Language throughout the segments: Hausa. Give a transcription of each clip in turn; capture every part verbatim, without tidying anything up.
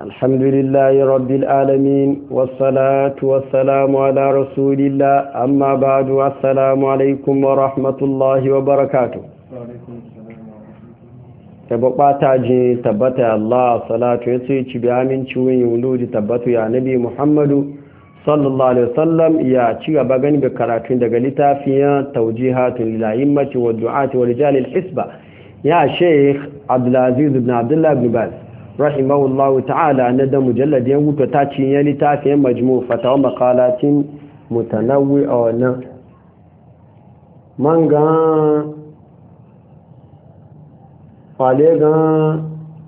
الحمد لله رب العالمين والصلاة والسلام على رسول الله أما بعد والسلام عليكم ورحمة الله وبركاته tabba ta ji tabbata Allah salatu ya ce ci bi aminci wani wuludi tabbatu ya nabi Muhammadu sallallahu alaihi wasallam ya ci gaba gani da karatu daga littafin tawjihatun lil a'immati wa du'ati wa rijal al hisba ya Sheikh Abdul Aziz ibn Abdullah ibn Baz rahimahullahu ta'ala na da mujallad ya guto ta ci ya littafin majmu' fatawa maqalatin mutanawwi'a wa na manga fàlẹ́ gan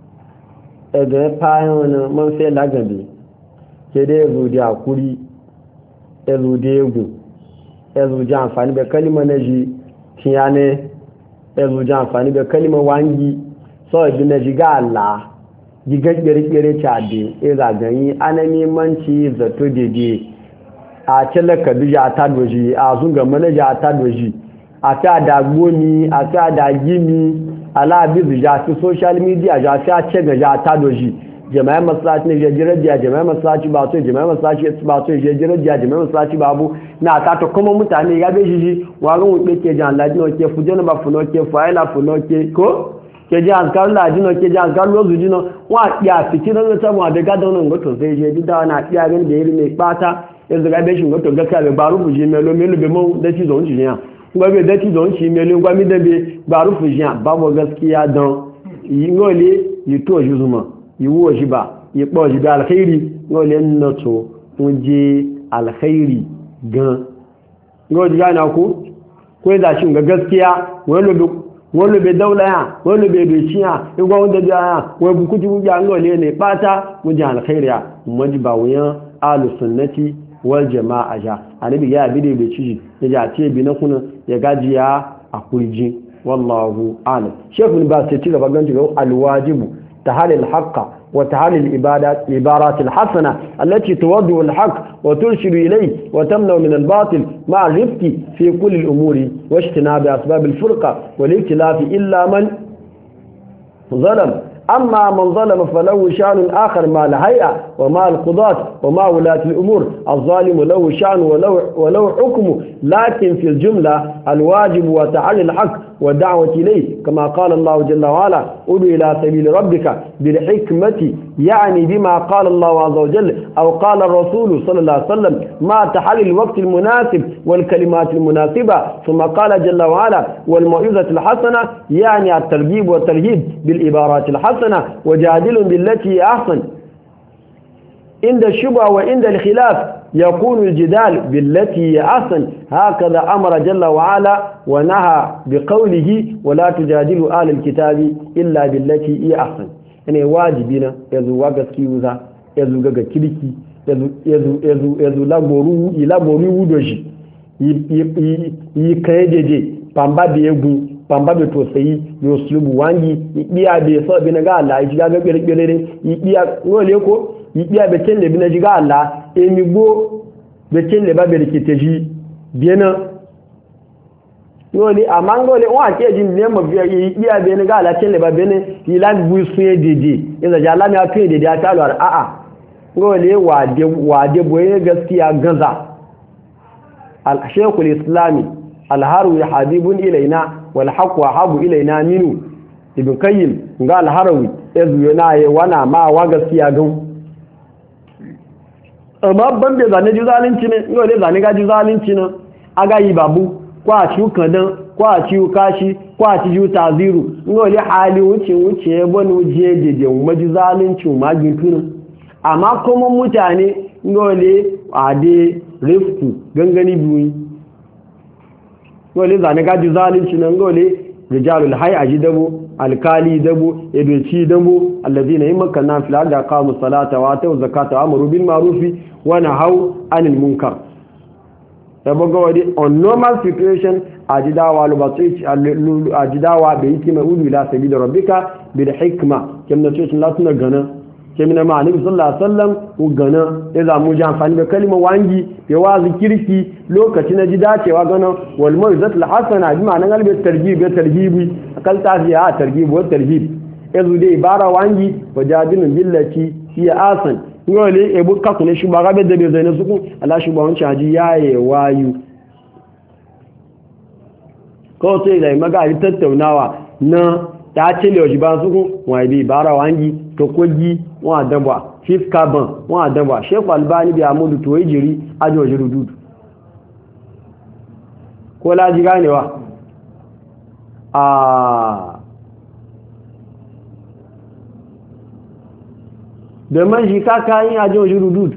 ẹgbẹ́ páyán náà mọ́ fẹ́ lágbàbí kéde ẹzùdí àkúrí ẹzùdí egun ẹzùdí àǹfàní bẹ kálímọ̀ náà jí kíyánẹ́ ẹzùdí àǹfàní bẹ kálímọ̀ wáńgí sọ ìbí náà jí gáàlá jígẹ́ gbẹ̀rẹ̀gbẹ̀rẹ̀ tàbí ìràgànyí anẹ́mímọ́ntì zato dèdè àti lẹ́kàbí jà àtàdòjì àzúngàmọ́nà jà àtàdòjì àti àdàgbóni àti àdàgíní alabizu ja su social media ja ta ce ga ja ta doji jama'a masallaci ne je jirajiya jama'a masallaci ba so jama'a masallaci ba so je jirajiya jama'a masallaci babu na ta to kuma mutane ya be jiji warin wuce ke jan laji no ke fujona ba funo ke faila funo ke ko ke jan kan laji no ke jan kan lozu jino wa ya fiti no ta mu da gadan no goto sai je dida na tiya gan da yiri mai bata yanzu ga be shi goto ga ka be baru buji melo melo be mu da ci zo ji ya gwabe da ci don shi melin gwami da be ba rufu jiya babu gaskiya don yi ngole yi to shi zuma yi wo shi ba yi ɓo shi da alkhairi ngole na to je alkhairi gan ngole gana ku ko da shi ga gaskiya wani lobe daula ya wani lobe beshiya in gwa wanda da ya wani bukuti wuya ngole ne bata mu je alkhairi ya mu ji ba wuyan ahlus sunnati wal jama'a ja annabi ya bi da bai ci ya ja ce bi na kuna ya gajiya a kurji wallahu a'lam shaykh ibn bas ya ci gaba ganci ga alwajibu tahalil haqqa wa tahalil ibadat ibarat alhasana allati tuwaddu alhaq wa turshidu ilayhi wa tamna min albatil ma'a rifqi fi kulli al'umuri wa ijtinab asbab alfurqa wal iktilaf illa man zalam أما من ظلم فله شأن آخر مع الهيئة ومع القضاة ومع ولاة الأمور الظالم له شأن ولو, ولو حكم لكن في الجملة الواجب وتعالي الحق والدعوة إليه كما قال الله جل وعلا ادع إلى سبيل ربك بالحكمة يعني بما قال الله عز وجل أو قال الرسول صلى الله عليه وسلم مع تحلي الوقت المناسب والكلمات المناسبة ثم قال جل وعلا والموعظة الحسنة يعني الترغيب والترهيب بالعبارات الحسنة وجادل بالتي أحسن عند الشبهة وعند الخلاف يكون الجدال بالتي أحسن هكذا أمر جل وعلا ونهى بقوله ولا تجادلوا أهل الكتاب إلا بالتي هي أحسن يعني واجبنا يزو واغسكي وذا يزو غغا كيركي يزو يزو يزو يزو لابورو يلابورو ودوشي يكايدede pamba da yegu pamba da tosayi yo sulubu wangi biya da so bi na ga Allah ji ga gbere gbere ne biya ngole ko biya be telle bi na ji ga Allah emi go be telle ba be rikiteji biena ngole amangole wa ke ji ne mo biya biya be na ga Allah telle ba bene ila bu su dede yanzu ja Allah mi a tuye dede a talo a a ngole wa de wa de boye gaskiya gaza al shaykhul islami alharu habibun ilaina wal haqu habu ilaina minu ibn qayyim ga alharawi yazu yana yi wana ma wa gaskiya gan amma ban da zane ji zalunci ne ngo ne zane ga ji zalunci ne aga yi babu kwa ci kadan kwa ci kashi kwa ci ju taziru ngo ne hali wuce wuce bonu je jeje mu ji zalunci ma gintun amma kuma mutane ngo ne ade rifku gangani biyu gole zane gaji zalunci nan gole rijalul hay'a dabo alkali dabo edeci dabo allazina yamakkana fil ardi aqamu salata wa atu zakata wa amru bil ma'ruf wa nahaw anil munkar sabo gawadi on normal situation ajidawa lubati ajidawa be yiki mai udu ila sabila rabbika bil hikma kimna ce sun latuna gana kimna ma annabi sallallahu alaihi wasallam u gana idza mu ji amfani da kalmar wangi ya wazi kirki lokaci na ji dacewa gana wal mawzatul hasana bi ma'anan albi targhib ya tarhibi akal tafiya targhib wa tarhib yanzu dai ibara wangi wajadin billati hiya asan ngole e bu ka kune shuba ga be da be zai suku ala shuba wancan haji yaye wayu ko sai da maga yi tattaunawa na ta cile oji ba suku wa bi bara wangi to koji wa dabwa fifth carbon wa dabwa Sheikh Albani bi amudu to yijiri ajo jirududu ko laji ganewa a da man shi kaka yin ajo jirududu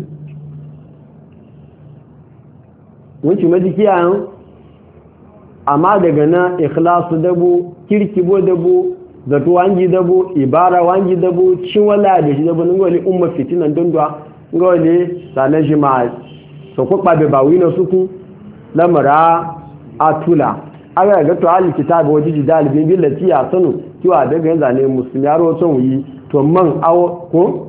wuce majiki a yan amma daga na ikhlasu dabo kirkibo dabo zato wangi dabo ibara wangi dabo cin wala da shi dabo ngoli umma fitinan dondwa ngoli sanan shi ma so ko pabe ba wino suku lamara atula aga ga to al kitabu wajiji dalibin billati ya sanu kiwa daga yanzu ne musulmi yaro son yi to man awo ko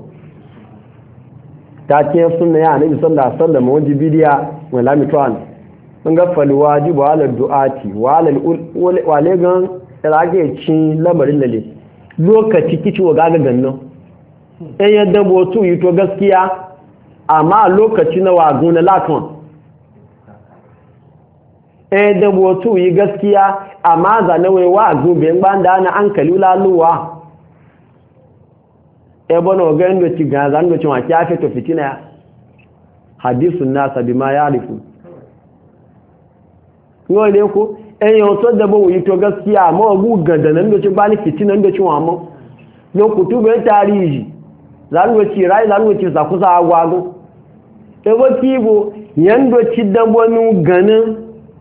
ta ce sunna ya nabi sallallahu alaihi wasallam wajibi bidiya wala mitwan mun ga fal wajibu ala du'ati wa ala wale gan rage cin lamarin lalle lokaci kici wa gaga ganno eh yadda botu yi to gaskiya amma lokaci na wazo na laton eh da botu yi gaskiya amma za na wai wazo ben banda na an kalula luwa e bono ga ndo ci ga zan do ci wa kiafe to fitina hadisun nasa bima ya'rifu ko ne ko eyan to da bo yi to gaskiya amma gu ganda nan do ci ba ni fitina ndo ci wa mo no kutu be tarihi zan do ci rai zan do ci za ku za agwago e bo kibo yando ci da bonu ganin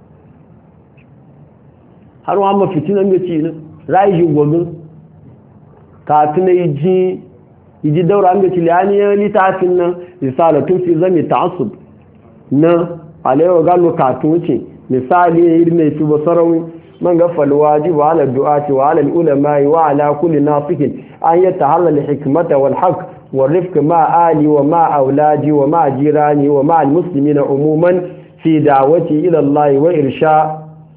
har wa ma fitina ndo ci ne rai ji gogun ka tunai ji yiji daura an gaci liyaniyar littafin nan risalatun fi zami ta'assub na alayyawa galo katun ce misali ya yi mai fi basarawi man ga falwaji wa ala du'ati wa ala ulamai wa ala kulli nasikin an yi tahallal hikmata wal haq wa rifq ma ali wa ma auladi wa ma jirani wa ma almuslimina umuman fi da'wati ila Allah wa irsha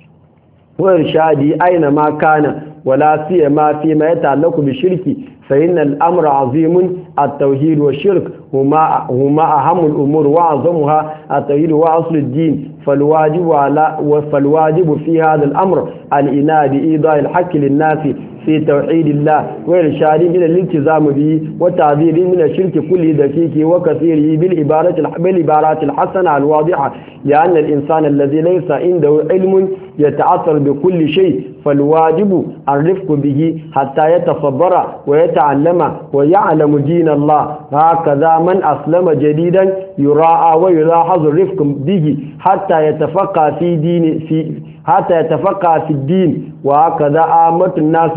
wa irshadi aina ma kana wala siyama fi ma yata'allaqu bi shirki فإن الأمر عظيم التوحيد والشرك هما هما أهم الأمور وأعظمها التوحيد وأصل الدين فالواجب على فالواجب في هذا الأمر الإناد بإيضاح الحق للناس في توحيد الله وإرشادهم إلى الالتزام به وتعذيرهم من الشرك كل دقيق وكثيره بالعبارة بالعبارات الحسنة الواضحة لأن الإنسان الذي ليس عنده علم يتعثر بكل شيء فالواجب الرفق به حتى يتصبر ويتعلم ويعلم دين الله هكذا من أسلم جديدا يراعى ويلاحظ الرفق به حتى يتفقه في دين في حتى يتفقه في الدين وهكذا عامة الناس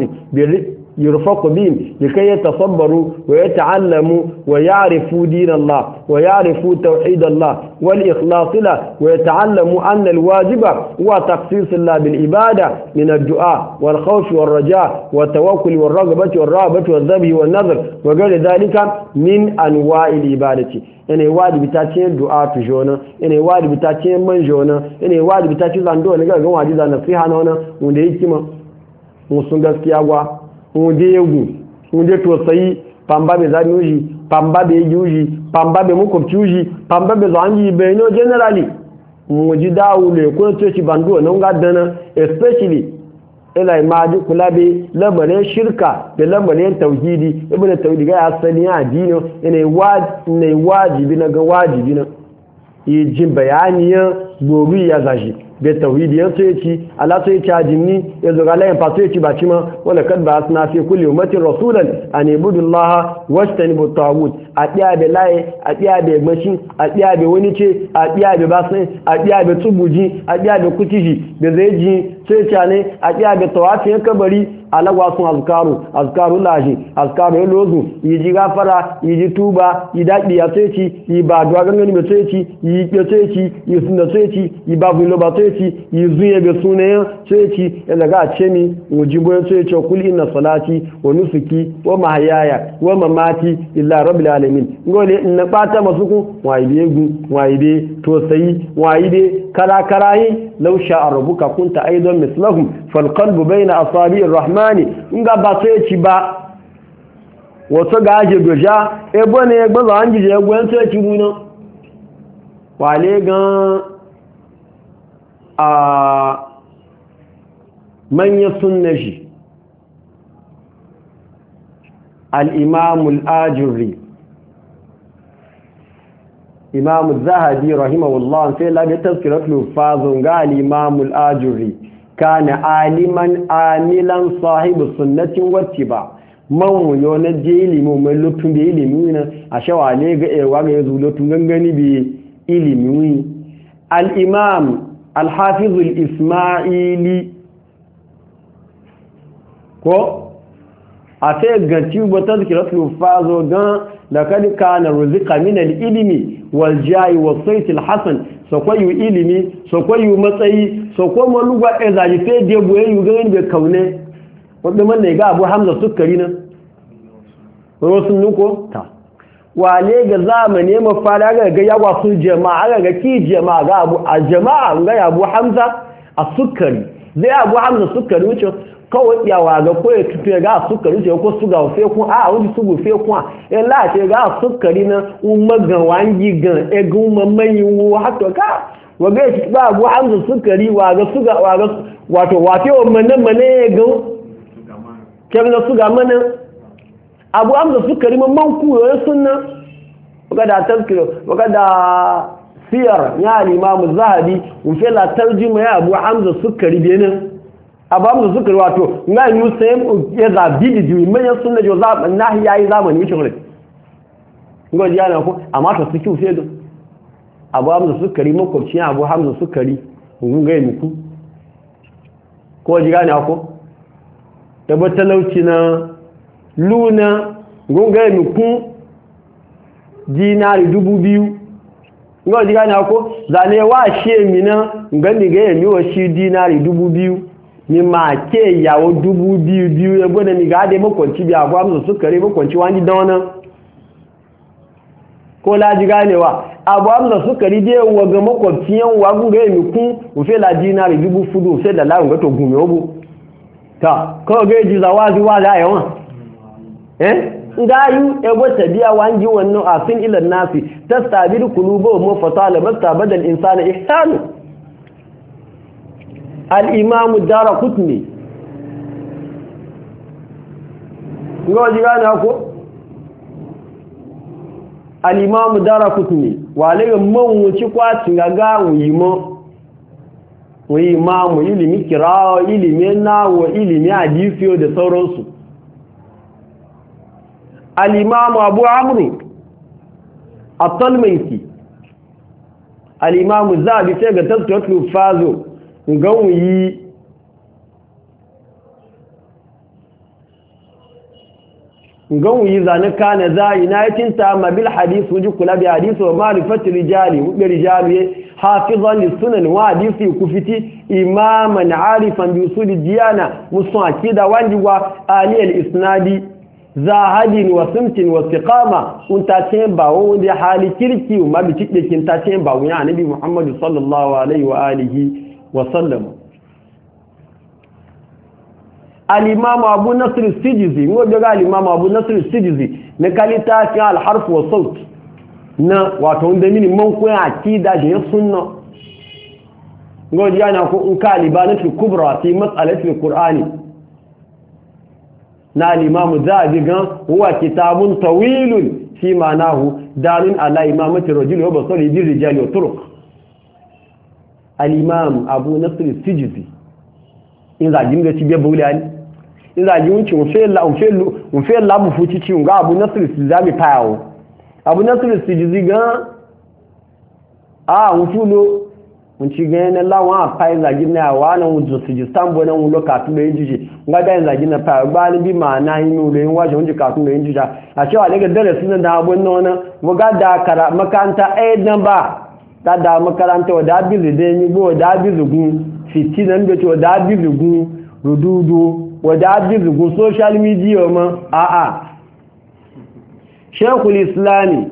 يرفق بهم لكي يتصبروا ويتعلموا ويعرفوا دين الله ويعرفوا توحيد الله والإخلاص له ويتعلموا أن الواجب هو تخصيص الله بالعبادة من الدعاء والخوف والرجاء والتوكل والرغبة والرهبة والذبح والنذر وغير ذلك من أنواع العبادة ene wadi bitacin du'a tu jona ene wadi bitacin man jona ene wadi bitacin zando ne ga ga wadi da nasiha na wannan wanda yake ma musun gaskiya gwa wanda yegu wanda to sai pamba be zani uji pamba be yuji pamba be mukopchuji pamba be zanji be no generally muji dawule ko to ci bando na nga dana especially ila imaji kula be lamarin shirka da lamarin tauhidi ibnu tauhidi ga asali ya dino ina wajibi wajibi na ga wajibi na yi jin bayaniya gobi ya zashi da tauhidi ya so yaci Allah so yaci ajinni ya zo ga layin fa so yaci baci ma wala kad ba asna fi kulli ummatin rasulan an ibudullaha wastanibu tawut a diya da laye a diya da mashi a diya da wani ce a diya da basin a diya da tubuji a diya da kutiji da zai ji sai ta ne a diya da tawafin kabari alagwa sun azkaru azkaru lahi azkaru lozu yi ji gafara yi ji tuba yi dadi ya sai ci yi ba duwa gangani ba sai ci yi ke sai ci yi sunna sai ci yi babu lo ba sai ci yi zuye be sunayen sai ci ya daga ce mi mujibo sai ci kul inna salati wa nusuki wa mahyaya wa mamati illa rabbil alamin ngole in bata masuku waide gu waide to sai waide kara karayi law sha'a rabbuka kunta aidan mislahum fal qalbu bayna asabi'ir rahman in ga ba sai ci ba wato ga aje doja ebo ne gbazo an jije egwen to ci muna wale gan a manya sunnaji al-imam al-ajurri imam az-zahabi rahimahullah sai la bi tazkiratul fazun ga al-imam al-ajurri kana aliman amilan sahibu sunnatin wattiba man wuyo na je ilimi mai lutun da ilimi na a shawale ga ewa ga yazo lutun gangani bi ilimi al-imam al-hafiz al-isma'ili ko a sai ga tubo tazkiratul fazo gan laqad kana ruzqa min al-ilmi wal ja'i was sayt al-hasan so koyu ilimi so koyu matsayi so ko maluga ezaji sai de boye yu gan be kaune wanda man ne ga Abu Hamza Sukkari nan wasu nuko ta wale ga zamane mafara ga ga yawa su jama'a ga ki jama'a ga Abu a jama'a ga Abu Hamza As-Sukkari zai Abu Hamza Sukkari wuce kawai yawa ga ko ya tutu ga Sukkari ce ko suga fe ku a wani sugu fe ku eh la ce ga Sukkari na umma ga wangi ga e ga umma mai wu hato ka waga ya ba Abu Hamza Sukkari wa ga suga wa ga wato wato manne manne ga kemna suga mana Abu Hamza Sukkari man ku yo sunna waga da tazkiro waga da siyar ya al-Imam Az-Zahabi un fe la tarjuma ya Abu Hamza Sukkari benin Abu Hamza Sukkari wato ngai musayim ya za bidi man sunna jo za nahi yayi zamani wuce ne ngo ji yana ko amma to suki ufe do Abu Hamza Sukkari makwabci Abu Hamza Sukkari mun ga muku ko ji gane ko da batalauci na luna gunga muku dinari dubu biyu ngo ji gane ko zane wa she mina ngani ga yemi wa shi dinari dubu biyu ni ma ke yawo dubu biyu biyu ya gona ni ga de makwabci bi Abu Hamza Sukkari makwabci wani da wannan ko la ji ganewa Abu Hamza Sukkari dai wa ga makwabci yan wa gunga yemi ku u fe la dinari dubu fudu sai da lawo ga to gume obu ta ko ga ji zawazi wa da yawan eh ngayu ego tabiya wanji wannan asin ila nasi tastabiru qulubu mu fatala bastabada al-insana ihsanu al-imam ad-darqutni ngoji gana ko al-imam ad-darqutni wale man wuci kwati gaga wuyimo wuyi imamu ilimi kirawo ilimi nawo ilimi hadisi da sauransu al-imam Abu Amr at-Talmaysi al-imam Az-Zahabi sai ga tazkiratul fazo ganwi ganwi zane kana zai na yatin ta mabil hadith wuji kula bi hadith wa ma'rifatul rijali wa rijali hafizan lis-sunan wa hadisi kufiti imaman arifan bi usul diyana musu akida wanjiwa ali al-isnadi zahadin wa simtin wa istiqama unta temba wonde hali kirki ma bi cikde kin ta temba wa annabi Muhammad sallallahu alaihi wa alihi wa sallam al-imam Abu Nasr as-Sijizi ngobe ga al-imam Abu Nasr as-Sijizi ne kalita fi al-harf wa sawt na wato inda mini man ko akida da sunna ngoji yana ko in kalibanatu kubra fi mas'alati al-Qur'ani na al-imam Zahabi gan huwa kitabun tawilun fi ma'nahu dalun ala imamati rajul wa basali bi rijali wa turuq al-imam Abu Nasr as-Sijizi in za jinga ci be bulani in za ji wuce un fe la un fe un fe la bu fuci ci ga Abu Nasr as-Sijizi pawo Abu Nasr as-Sijizi gan ah un fulo mun ci ga na lawa a fai za jinna wa nan wuce Sijistan bo nan loka tu da yiji ga da za jinna fa ba ni bi ma na yi mu le waje wuce ka tu da yiji a cewa daga darasi nan da abun nan wa ga da kara makanta eh dan ba ta da makaranta wa da bizu da ni go da bizu gun fitinan da to da bizu gun rududu wa da bizu gun social media ma a a Sheikhul Islami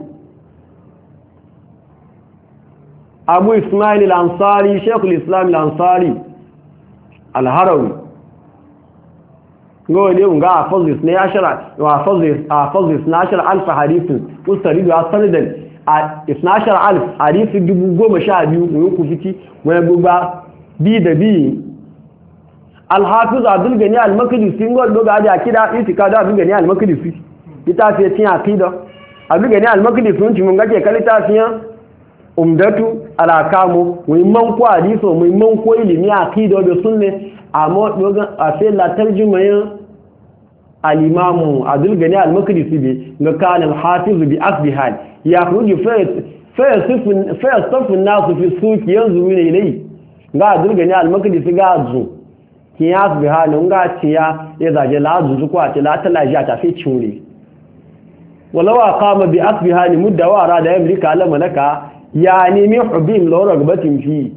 Abu Ismail al-Ansari Sheikhul Islam al-Ansari al-Harawi ngo ne nga hafaz ne ashara wa hafaz hafaz ne ashara alf hadith ustarid wa sanadan isna ashara alf hadith dubu goma sha biyu mu ku fiti wai gugba bi da bi al-hafiz abdul gani al-maqdisi ngo do ga da kida itikada abdul gani al-maqdisi ita ce tin aqida abdul gani al-maqdisi mun ci mun ga ke kalita fiyan umdatu alakamu muhimman ko hadiso muhimman ko ilimi aqida da sunne amma dogan a sai la tarjumayin al-imam Abdul Gani al-Maqdisi bi ga kan al-hafiz bi asbihal ya khuju fa fa yasfu fa yasfu an-nas fi suq yanzuruna ilay ga Abdul Gani al-Maqdisi ga zu ki asbihal nga ciya ya zaje la zu ko a ce la talaji ta fi cure walau aqama bi asbihal mudda wa arada yamlika al-malaka ya nemi hubim la ragbatin fi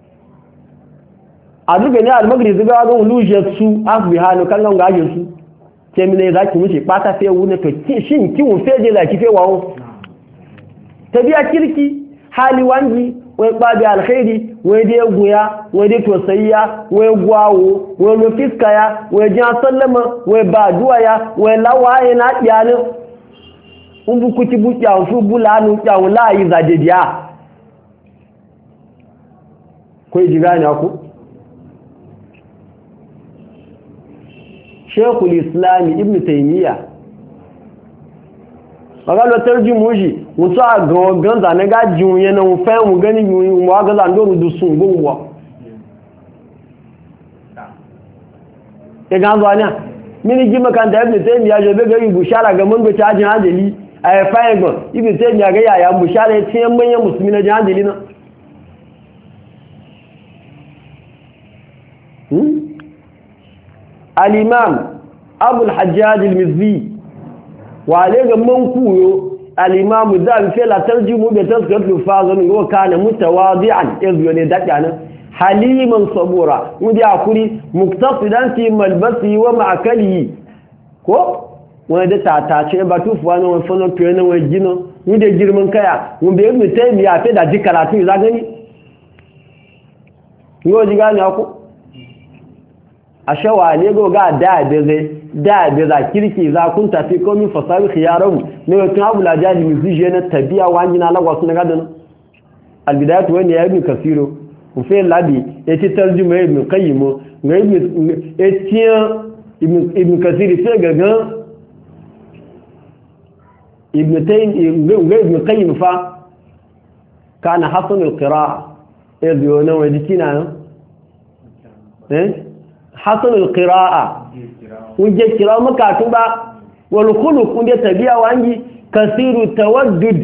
a duka ne al-maghrib ga ga uluje su asbihanu kan ga gajin su ke mine zaki wuce pata fe wune to shin kiwon feje la ki fe wawo tabiya kirki hali wangi wai babi alkhairi wai dai guya wai dai tosayya wai gwawo wai lo fiskaya wai jan sallama wai ba duwaya wai lawaye na diyani umbu kuti buya fu bulanu kyawu la yi zadediya ko ji gane ku Sheikhul Islam Ibn Taymiyyah magalo tarjumu ji mutu a gangan zane ga jiun na mu fe mu gani mu mu ga zan do du sun gbo e ga zo anya mini ji makanta Ibn Taymiyyah je be ga yi bushara ga mun go ta jin hadali ai fa ego Ibn Taymiyyah ga yaya bushara ce manyan musulmi na jin hadali na al-imam Abu al-Hajjaj al-Mizzi wa alega man kuyo al-imam da fi la tarjumu bi tazkiyatu fazan wa kana mutawadi'an izu ne dakana haliman sabura wudi akuri muktasidan fi malbasi wa ma'akali ko wanda ta ta ce ba tufuwa na wani fana fiye na wani gina wanda girman kaya wanda ya mutu ya fi da ji karatu za gani yau ji gani ako a shawa ne go ga da da zai da da za kirki za kun tafi komi fasari khiyaran ne wato abu la jadi mizije na tabiya wani na lagwa sun ga dan albidayatu wani ya ibn kasiro ku fe labi eti tarjuma ibn qayyim ga ibn etiya ibn ibn kasiri sai ga ga ibn taym ibn qayyim fa kana hasan al-qira'a ezo na wadi kina eh hasan al-qira'a wuje kira maka tuba wal khuluq kunde tabiya wangi kasiru tawaddud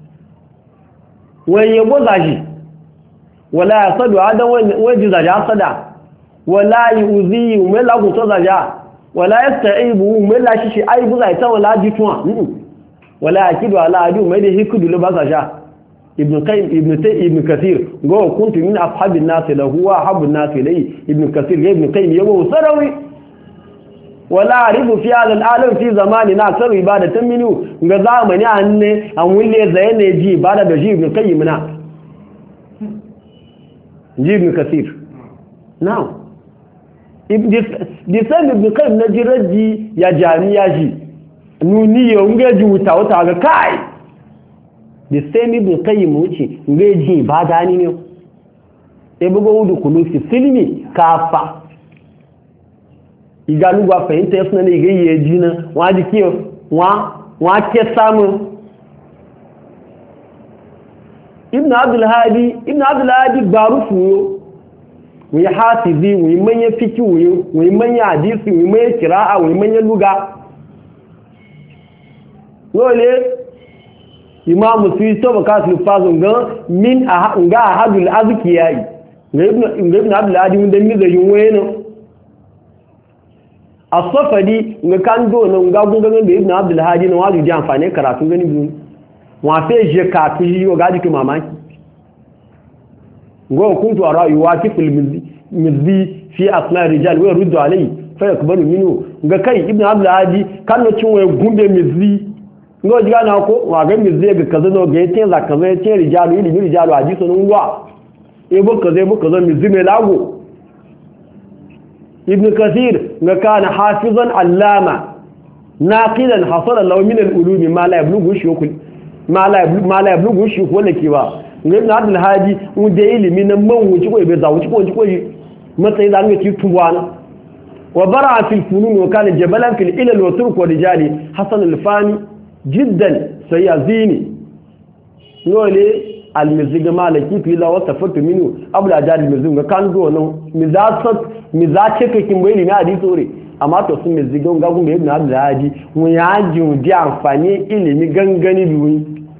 wa yabuzaji wala yasadu adam waji zaja sada wala yuzi umela ku zaja wala yastaibu umela shishi aibu zai ta wala ditwa wala akidu ala adu mai da hikudu lo bazaja ibn qayyim ibn tay ibn kathir go kuntu min ashabin nas lahu wa habun nas ilayhi ibn kathir ibn qayyim yawo sarawi wala arifu fi hadha al-alam fi zamanina akthar ibadatan minhu ga zamani anne an wulle zai ne ji ibada da ji ibn qayyim na ji ibn kathir now ibn this same ibn qayyim na jiraji ya jami'a ji nuni yo ngeji wuta wuta ga kai the same ibn qayyim wuce ngeji ibada ni ne e bugo wudu kulu fi silmi kafa igaluwa fahimta yasu ne ga yi ji na wa jiki wa wa ke samu ibn abdul hadi ibn abdul hadi barufu yo wi hafizi wi manya fiki wi wi manya hadisi wi manya qira'a wi manya luga wole imam suyi to baka su fazun ga min ga hadul azkiyai ibn ibn abdul hadi mun da mi da yin wayeno asofadi nga kando na nga gungan da ibn abdul hadi na wajibi amfani karatu gani biyu wa fe je ka tuji yo gaji ki mamaki ngo kuntu ara yuwati fil mizzi fi asma rijal wa ruddu alayhi fa yakbaru minhu nga kai ibn abdul hadi kanno cin waye gumbe mizzi ngo jiga na ko wa ga mizzi ga kaza no ga yatin za kaza yatin rijalu ilmi rijalu hadisu nun wa e bo kaza bo kaza mizzi me lago ibn kathir ga kana hafizan allama naqilan hasala law min al-ulum ma la yablughu shukul ma la ma la yablughu shukul wala kiwa ibn abdul hadi mu da ilimi nan man wuci ko bai zawu ko ko matsayi da ne ci tuwana wa bara fil funun wa kana jabalan fil ilal wa turk wa rijali hasan al-fani jiddan sayazini nole al-miziga malaki fi la wasafatu minu abla jadi miziga kan do no mizasat mizace kakin bai ilimi hadisi ore amma to sun miziga ga gun ibn abdul hadi mu ya ji di amfani ilimi gangani biyu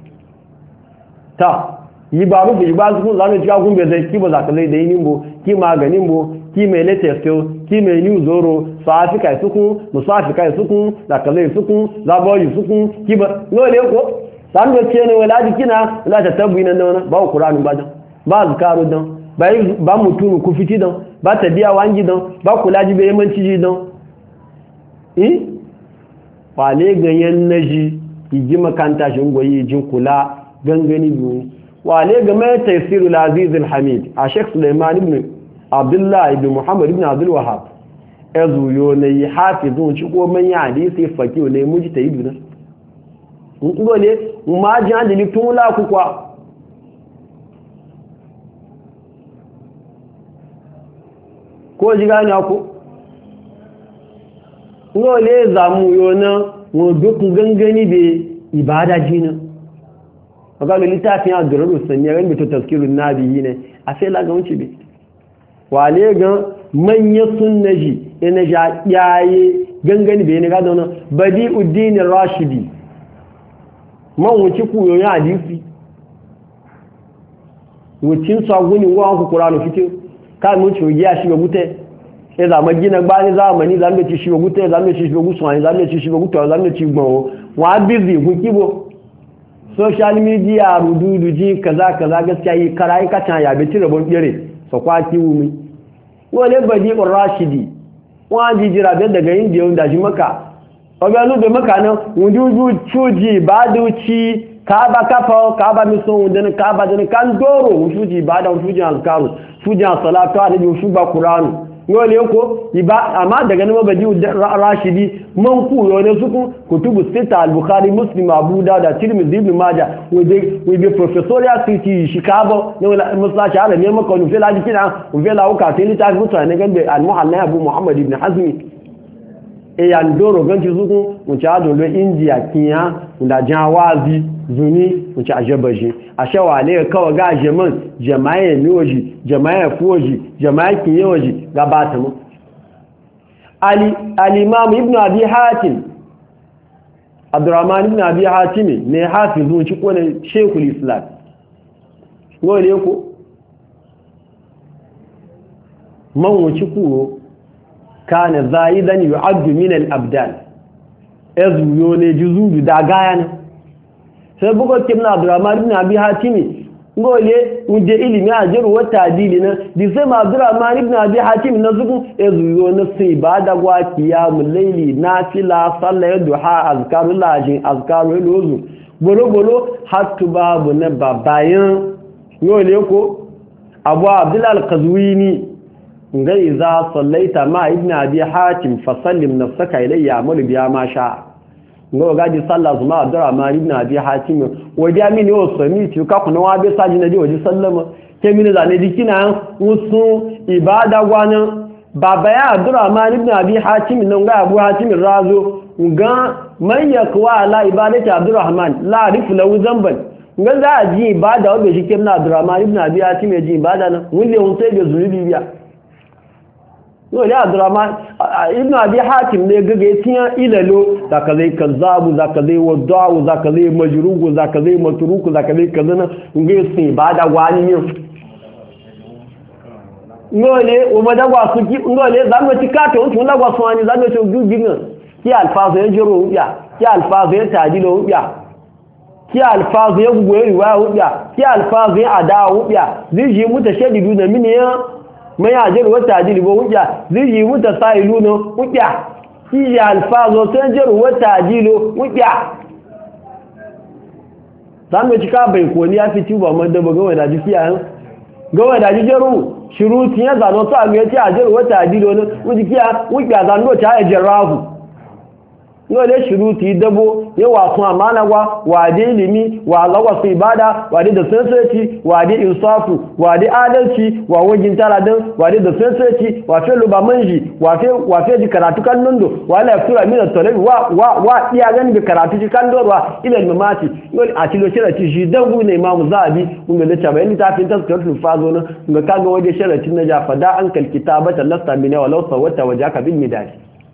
ta yi ba rufu yi ba su kun zanen cika kun bai zai ki ba za ka zai da yi nimbo ki maganin bo ki mai latest ki mai new zoro su afirka yi sukun musu afirka yi sukun da ka zai sukun zabawa yi sukun ki ba nole ko san da ce ne wala jikina wala ta tabbi nan da ba ku qur'ani ba dan ba zikaru dan ba ba mutunu ku fiti dan ba ta biya wangi dan ba ku laji bai yamanci ji dan eh ba le ganyen naji yi makanta shi goyi jin kula gangani biyu wale ga mai tafsirul aziz al-hamid a sheikh sulaiman ibn abdullah ibn muhammad ibn abdul wahhab azu yo ne hafizun ci ko man ya hadisi fakiyo ne mujtahidu na ngole ma ji hadili tun la ku kwa ko ji gani ku ngole zamu yo na mo dukun gangani be ibada jina magalu littafin ya duraru sanya ran bito tazkirun nabiyi ne a sai la ga wuce be wale ga manya sunnaji ina ja yaye gangani be ne ga don badiuddin rashidi man wuce ku yo ya hadisi wucin saguni wa ku qur'anu fite ka mun ci ya shi ga gute sai za magina gbani zamani za mu ci shi ga gute za mu ci shi ga gusu za mu ci shi ga gutu za mu ci gbo wa busy ku kibo social media rududu ji kaza kaza gaskiya yi karai kacan ya bi tirabon bire so kwaki wumi wale badi rashidi waji jira be daga india da shi maka ogalu be maka nan wududu chuji baduci kaaba kafa kaaba mi so wundan kaaba dan kan doro wujuji bada wujuji azkaru wujuji salatu ali wujuba qur'an yole ko iba amma daga nan badi rashidi man ku yone suku kutubu sita al-bukhari muslim abu dawud tirmidhi ibn majah we we be professorial city chicago no musashi ala ne maka no fela dikina o fela o ka tele ta mutu ne gambe al-muhalla abu muhammad ibn hazmi e ya ndoro ganci suku mu cha do lo india kiya da jawazi zuni mu cha ajabaji ashawa ne kawai ga jaman jama'a miyoji jama'a fuoji jama'a kiyoji gabata mu ali al-imam ibn abi hatim abdurrahman ibn abi hatim ne hafizu ci ko ne shaykhul islam ngole ko man wuci kuro kana zaidan yu'addu min al-abdan azu yo ne juzudu da gaya ne sai bugo kimna abdurrahman ibn abi hatim ngole unje ilimi ajiru wata adili na di sai ma abdurrahman ibn abi hatim na zugu ezuyo na sai ibada gwa qiyamul layli nafila sallah duha azkarul lajin azkarul lozu bolo bolo hatu babu na babayan ngole ko abu abdullah al-qazwini ngai za sallaita ma ibn abi hatim fa sallim nafsaka ilayya amalu biya ma sha ngo gaji sallah zuma abdurrahman ibn abi hatim wadi amini o sami ti ka kuna wa be saji na di wadi sallama ke mini za ne dikina usu ibada gwana baba ya abdurrahman ibn abi hatim nan ga abu hatim razo ga man yakwa ala ibadati abdurrahman la arif lahu zamban ga za a ji ibada wa be shi ke na abdurrahman ibn abi hatim ya ji ibada nan wille hun sai da zulubi biya no ya abdurrahman ibn abi hatim ne gaga tiya ilalo zaka zai kazzabu zaka zai wada'u zaka zai majrugu zaka zai matruku zaka zai kazana ngai sai bada gwani ne ngole o madagwa su ki ngole zamu ci kato on tun lagwa so ani zamu ci gugin ki alfazo ya jiro ya ki alfazo ya tajilo ya ki alfazo ya gugwe riwaya ya ki alfazo ya adawu ya zai ji mutashaddidu na mini ya mai ajiyar wata ajiyar ba wuja zai yi wuta sa'ilu na wuja shi ya alfazo sai ajiyar wata ajiyar wuja za mu cika bai koni ya fi tuba man da baga wadda jiki a yan gawa da jijeru shuruti ya zano to a me ce a jeru wata adilo ne wuji kiya wuya zano ta ya jarahu no le shuruti dabo ya wasu amana wa wade ilimi wa lawa su ibada wade da sansaci wade insafu wade adalci wa wajin taradin wade da sansaci wa fe luba manji wa fe wa fe ji karatu kan nundo wa la yaftura min at-talabi wa wa wa iya gani bi karatu ji kan dorwa ila al-mamati yau a tilo shira ci shi dangu ne imamu zabi mun ga lita bayan litafin tazkiratul fazo na ga kaga waje sharatin na jafada an kal kitabata lasta min wa law sawata wajaka bil midad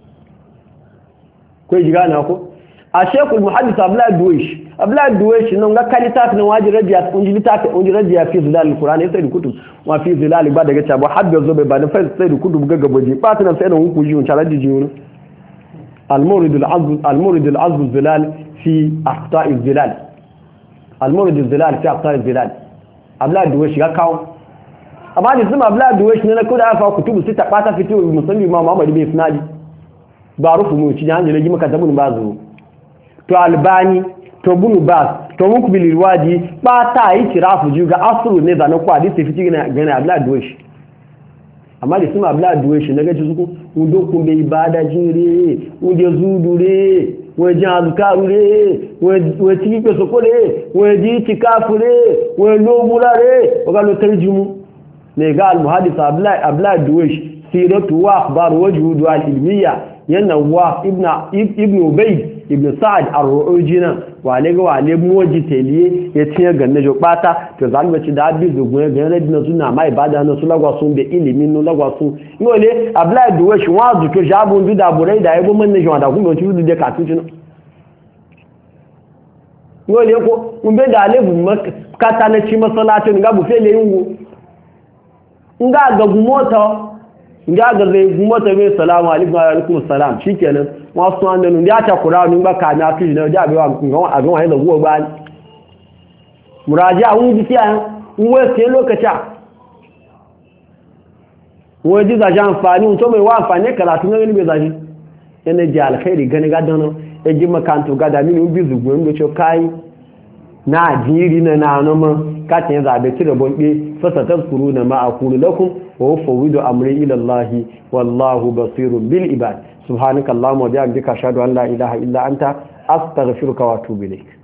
ko ji gana ko a shekul muhaddis abdullah duwish abdullah duwish nan ga kalita ne waji radiya kun ji litafi kun ji radiya fi zilal alquran sai kutub wa fi zilal ba daga ta ba habba zo bai ba da fa sai kutub ga gaboji ba ta nan sai nan ku ji on tare da jiyo al-murid al-azb al-murid al-azb zilal fi aqta' al-zilal al-murid al-zilal fi aqta' al-zilal abdullah duwish ga kawo amma da zuma abdullah duwish ne na kuda afa kutubu sita bata fito musamman imam Muhammad bin Isnadi ba rufu mu ci janje legi maka tabun bazu to albani to bunu bas to mukbil alwaji ba ta yi tirafu ju ga asru ne da na kwa hadisi fiti gana gana abla duwesh amma da suma abla duwesh na gaji zuku undo kun be ibada jire uje zudure waje azkarure waje tike sokole waje tikafure waje lobulare wagalo tarjumu ne ga al muhaddis abla abla duwesh siratu wa akhbar wajhu al ilmiya yana wa ibn ubayd ibn sa'ad ar-ru'ujina wale ga wale moji teliye ya tiya ganna jo bata to zan ci da bi zugun ga radina suna mai ibada na su lagwa sun be ilimin no lagwa sun ngole abla duwe shi wa zu to jabun bi da burai da yabo manne jo da kun ci du de ka tun cin ngole ko mun be da lebu kata na ci masallatin ga bu fele yungu nga ga gumota nga ga zai mota mai salamu alaikum wa alaikum salam shikenan wasu an nan ya ta qur'ani ba ka na fi da ja bewa ngon a gon haida go ba muraja un ji tiya un wai sai lokaci wai ji za jan amfani to mai wa amfani karatu ne ne bai zaji yana ji alkhairi gani ga dano ya ji makanto ga da mini ubi zugu ndo cho kai na jiri na na no ma ka tin zabe ci da bonbe fasa tazkuruna ma aqulu lakum وفوض أمري إلى الله والله بصير بالعباد سبحانك اللهم وبحمدك أشهد أن لا إله إلا أنت أستغفرك وأتوب إليك